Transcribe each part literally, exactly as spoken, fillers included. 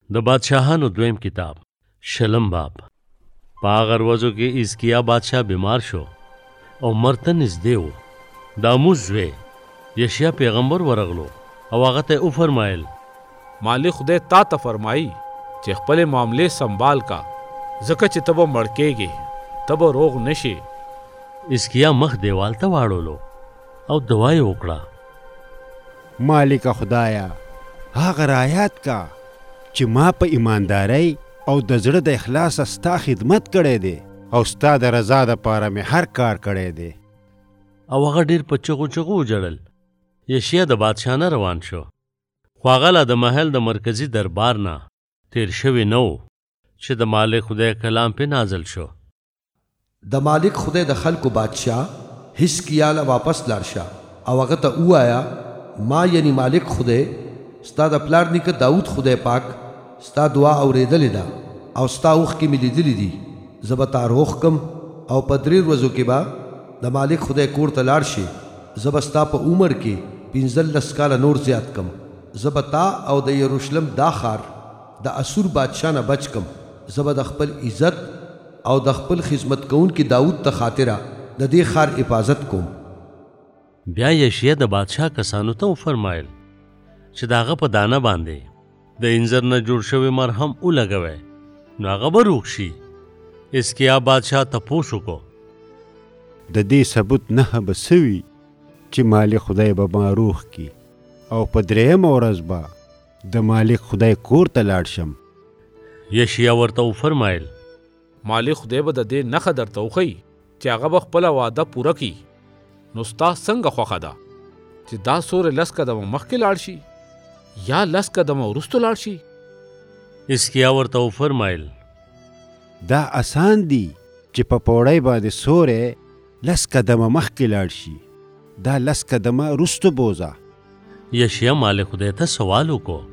د بادشاهانو دویم کتاب شلم باب. په هغه ورځو کې حزقیه بادشاه بیمار شو او مرته نږدې و. د آموز زوی یشیا پیغمبر ورغلو او هغه ته وفرمایل مالک خدای تا ته فرمایي چې خپل معاملې سنبال کا، ځکه چې ته به مړ کېږې، ته به روغ نشې. حزقیه مخ دیوال ته واړولو او دعا یې وکړه، مالک خدایا هغه رعایت کا چې ما په ایماندارۍ او د زړه د اخلاص ستا خدمت کړی دی او ستا د رضا دپاره مې هر کار کړی دی. او هغه ډېر په چغو چغو وژړل. یشیا د بادشاه نه روان شو، خو هغه لا د محل د مرکزي دربار نه تیر شوی نه و چې د مالک خدای کلام پې نازل شو. د مالک خدای د خلکو بادشاه حزقیه له واپس لاړ شه او هغه ته ووایه ما یعنی مالک خدای ستا د پلار نیکه داود خدای پاک ستا دعا اورېدلې ده او ستا اوښکې مې لیدلې دي. زه به تا روغ کم او په درې ورځو کې به د مالک خدای کور ته لاړ شي. زه به ستا په عمر کې پنځلس کاله نور زیات کم. زه به تا او د یروشلم دا ښار د اسور بادشاه نه بچ کم. زه به د خپل عزت او د خپل خدمت کوونکي داود ته خاطره د دې ښار حفاظت کوم. بیا یشیا د بادشاه کسانو ته وفرمایل چې د هغه په دانه باندې د انځر نه جوړ شوی مرهم ولګوئ، نو هغه به روغ شي. حزقیه بادشاه تپوس وکړو د دې ثبوت نښه به څه وي چې مالک خدای به ما روغ کي او په درېیمه ورځ به د مالک خدای کور ته لاړ شم. یشیا ورته وفرمایل مالک خدای به د دې نښه درته وښیي چې هغه به خپله وعده پوره کړي. نو ستا څنګه خوښه ده چې دا سورې لس قدمه مخکې لاړ شي یا لس قدمه وروسته لاړ شي؟ حزقیه ورته وفرمایل دا اسان دی چې په پوړۍ باندې سوری لس قدمه مخکې لاړ شي، دا لس قدمه وروسته بوځه. یشیا مالک خدای ته سوال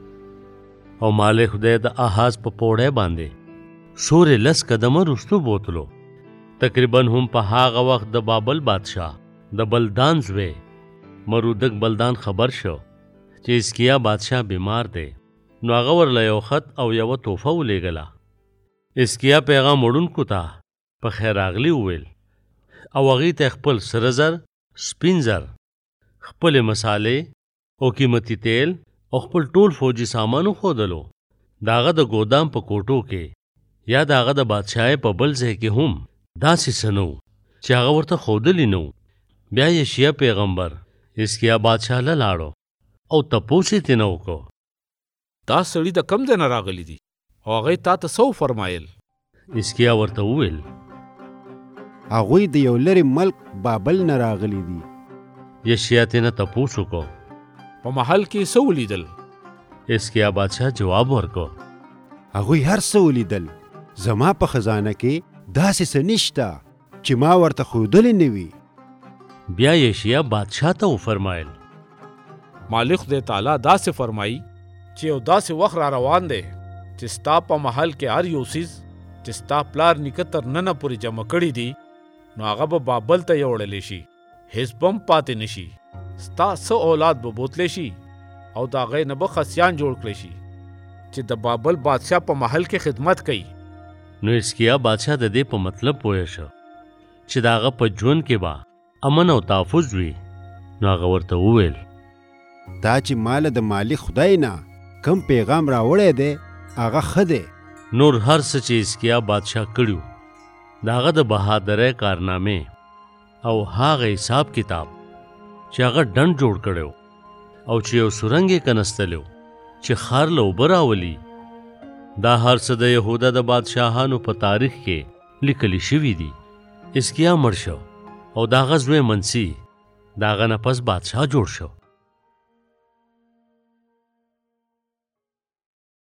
وکړو او مالک خدای د احاز په پوړۍ باندې سوری لس قدمه وروسته بوتلو. تقریبا هم په هغه وخت د بابل بادشاه د بلدان زوی مرودک بلدان خبر شو چې حزقیه بادشاه بیمار دی. نو هغه ورله یو خط او یوه تحفه ولیږله. حزقیه پیغام وړونکو ته په خیر راغلي وویل او هغې ته خپل سره زر، سپین زر، خپلې مسالې او قیمتي تیل او خپل ټول فوجي سامان وښودلو. د هغه د ګودام په کوټو کې یا د هغه د بادشاهۍ په بل ځای کې هم داسې څه نه و چې هغه ورته ښودلي نه و. بیا یشیا پیغمبر حزقیه بادشاه له لاړو او تپوس یې ترېنه وکړو دا سړي د کم ځای نه راغلی دي او هغوی تا ته څه وفرمایل؟ حزقیه ورته وویل هغوی د یو لرې ملک بابل نه راغلي دي. یشیا ترېنه تپوس وکړو په محل کې څه ولیدل؟ حزقیه بادشاه جواب ورکړو هغوی هر څه ولیدل، زما په خزانه کې داسې څه نشته چې ما ورته ښودلی نه وي. بیا یشیا بادشاه ته وفرمایل مالک خدای تعالی داسې فرمایي چې یو داسې وخت را روان دی چې ستا په محل کې هر یو څیز چې ستا پلار نیکه تر ننه پورې جمع کړي دي نو هغه به بابل ته یوړلی شي، هېڅ به هم پاتې نه شي. ستا څه اولاد به بوتلی شي او د هغې نه به خسیان جوړ کړی شي چې د بابل بادشاه په محل کې خدمت کوي. نو حزقیه بادشاه د دې په مطلب پوه شو چې د هغه په ژوند کې به امن او تحفظ وي. نو هغه ورته وویل دا چې ماله د مالک خدای نه کم پیغام راوړی دی هغه ښه دی. نور هر څه چې حزقیه بادشاه کړي د هغه د بهادرۍ کارنامې او هغه حساب کتاب چې هغه ډنډ جوړ کړی او چې یو سرنګ یې کنستلی چې ښار له اوبه راولي، دا هر څه د یهودا د بادشاهانو په تاریخ کې لیکلی شوي دي. حزقیه مړ شو او د هغه زوی منسی د هغه نه پس بادشاه جوړ شو.